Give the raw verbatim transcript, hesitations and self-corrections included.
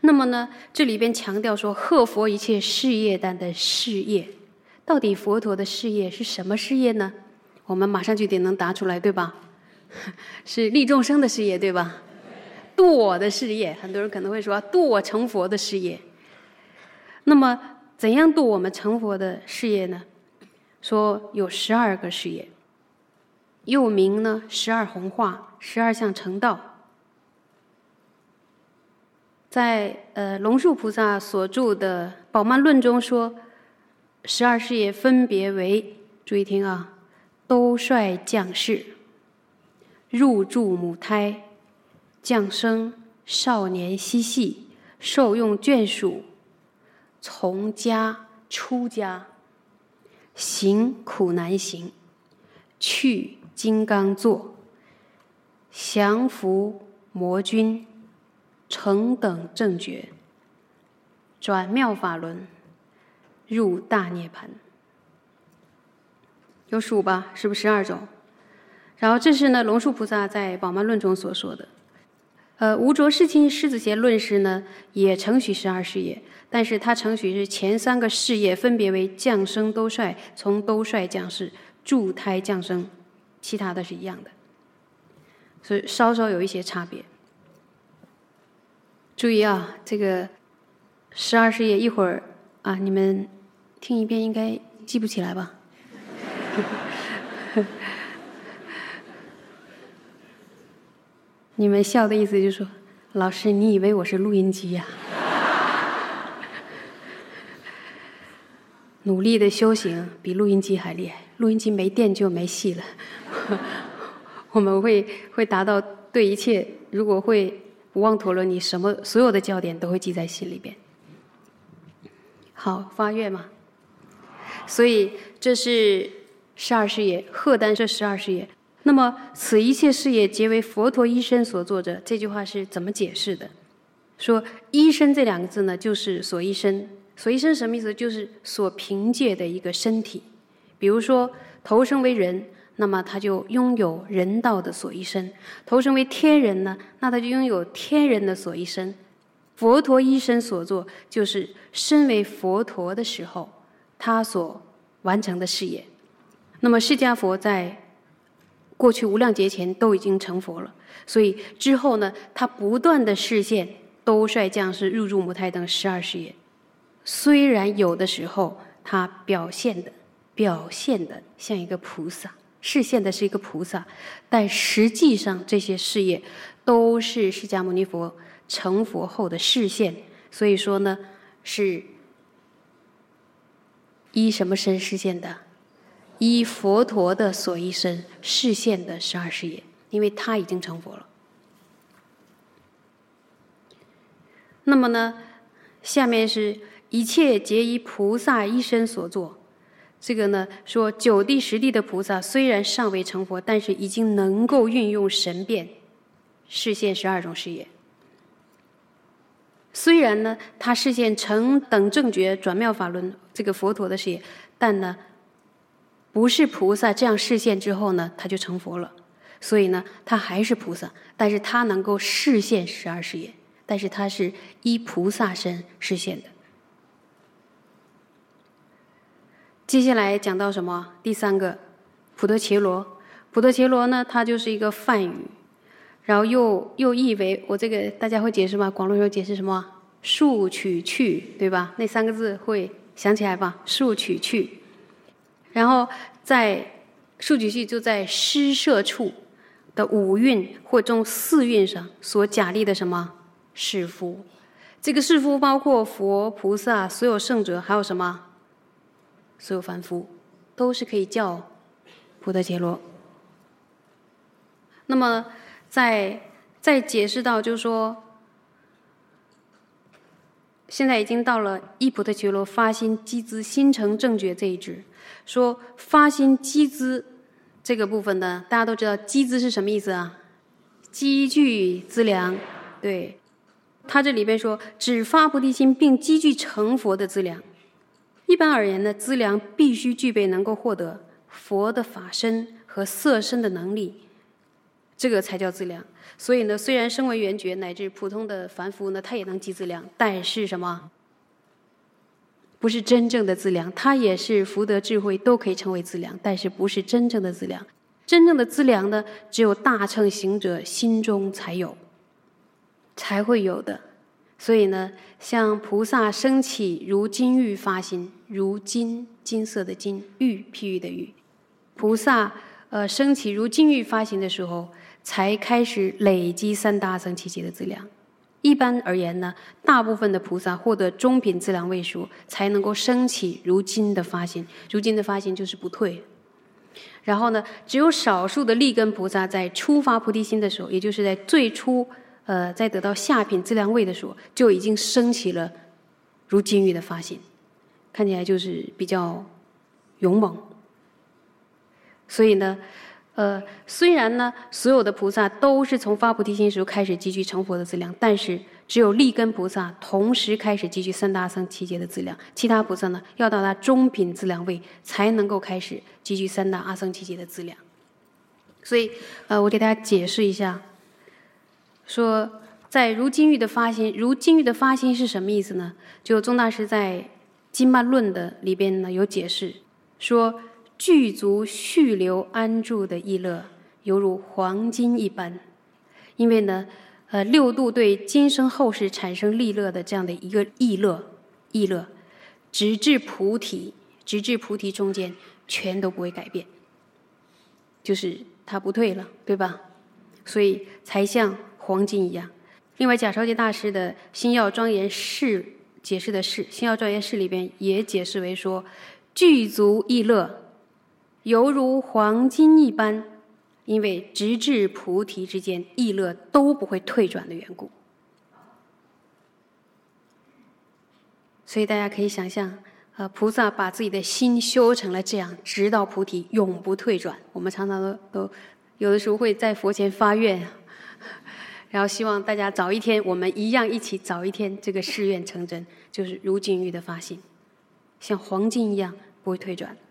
那么呢，这里边强调说贺佛一切事业单的事业，到底佛陀的事业是什么事业呢？我们马上就得能答出来，对吧？是利众生的事业，对吧？度我的事业，很多人可能会说度我成佛的事业。那么怎样度我们成佛的事业呢？说有十二个事业，又名呢十二弘化、十二相成道。在呃龙树菩萨所著的《宝鬘论》中说，十二事业分别为，注意听啊，兜率降世、入住母胎、降生、少年嬉戏、受用眷属、从家出家、行苦难行、去金刚座、降伏魔君、成等正觉、转妙法轮、入大涅盘。有数吧？是不是十二种？然后这是呢龙树菩萨在《宝鬘论》中所说的。呃，无着世亲狮子贤论师呢也承许十二事业，但是他承许是前三个事业分别为降生兜率、从兜率降世、助胎降生，其他的是一样的，所以稍稍有一些差别。注意啊，这个十二事业一会儿啊，你们听一遍应该记不起来吧？你们笑的意思就是说，老师，你以为我是录音机呀？努力的修行比录音机还厉害，录音机没电就没戏了。我们会会达到对一切，如果会不忘陀罗尼，什么所有的教典都会记在心里边。好，发愿嘛。所以这是十二事业，荷担这十二事业。那么此一切事业皆为佛陀一身所作者，这句话是怎么解释的？说一身这两个字呢，就是所依身。所依身什么意思？就是所凭借的一个身体。比如说投生为人，那么他就拥有人道的所依身；投生为天人呢，那他就拥有天人的所依身。佛陀一身所作，就是身为佛陀的时候他所完成的事业。那么释迦佛在过去无量劫前都已经成佛了，所以之后呢，他不断的示现兜率降世、入住母胎等十二事业。虽然有的时候他表现的表现的像一个菩萨，示现的是一个菩萨，但实际上这些事业都是释迦牟尼佛成佛后的示现。所以说呢，是依什么身示现的？依佛陀的所依身示现的十二事业，因为他已经成佛了。那么呢，下面是一切皆依菩萨一身所作。这个呢，说九地十地的菩萨虽然尚未成佛，但是已经能够运用神变示现十二种事业。虽然呢，他示现成等正觉、转妙法轮这个佛陀的事业，但呢，不是菩萨这样示现之后呢，他就成佛了。所以呢，他还是菩萨，但是他能够示现十二事业，但是他是依菩萨身示现的。接下来讲到什么？第三个，普陀伽罗。普陀伽罗呢，它就是一个梵语，然后又又译为，我这个大家会解释吗？广论有解释什么？数取去，对吧？那三个字会想起来吧？数取去。然后在数取去就在施舍处的五蕴或中四蕴上所假立的什么士夫？这个士夫包括佛、菩萨、所有圣者，还有什么？所有凡夫都是可以叫普陀伽罗。那么在再解释到，就是说，现在已经到了依普陀伽罗发心积资心成正觉这一支。说发心积资这个部分呢，大家都知道积资是什么意思啊？积聚资粮。对，他这里边说只发菩提心并积聚成佛的资粮。一般而言呢，资粮必须具备能够获得佛的法身和色身的能力， 这个才叫资粮。所以呢，虽然声闻缘觉乃至普通的凡夫呢，他也能积资粮，但是什么？不是真正的资粮。他也是福德智慧都可以成为资粮，但是不是真正的资粮。真正的资粮呢，只有大乘行者心中才有，才会有的。所以呢，像菩萨升起如金玉发心，如金金色的金，玉譬喻的玉，菩萨呃升起如金玉发心的时候，才开始累积三大阿僧祇劫的资粮。一般而言呢，大部分的菩萨获得中品资粮位数，才能够升起如金的发心。如金的发心就是不退。然后呢，只有少数的利根菩萨在初发菩提心的时候，也就是在最初呃在得到下品资粮位的时候，就已经升起了如金玉的发心，看起来就是比较勇猛。所以呢，呃，虽然呢，所有的菩萨都是从发菩提心时候开始积聚成佛的资粮，但是只有利根菩萨同时开始积聚三大阿僧祇劫的资粮，其他菩萨呢，要到达中品资粮位才能够开始积聚三大阿僧祇劫的资粮。所以，呃，我给大家解释一下，说在如金玉的发心，如金玉的发心是什么意思呢？就宗大师在《金曼论》的里边呢有解释，说具足续流安住的意乐，犹如黄金一般。因为呢，呃，六度对今生后世产生利乐的这样的一个意乐，意乐，直至菩提，直至菩提中间，全都不会改变，就是它不退了，对吧？所以才像黄金一样。另外，贾绍杰大师的《心要庄严释》解释的释，《心要庄严释》里边也解释为说，具足意乐，犹如黄金一般，因为直至菩提之间，意乐都不会退转的缘故。所以大家可以想象，呃，菩萨把自己的心修成了这样，直到菩提，永不退转。我们常常都都有的时候会在佛前发愿，然后希望大家早一天，我们一样一起早一天这个誓愿成真，就是如金玉的发心，像黄金一样不会退转。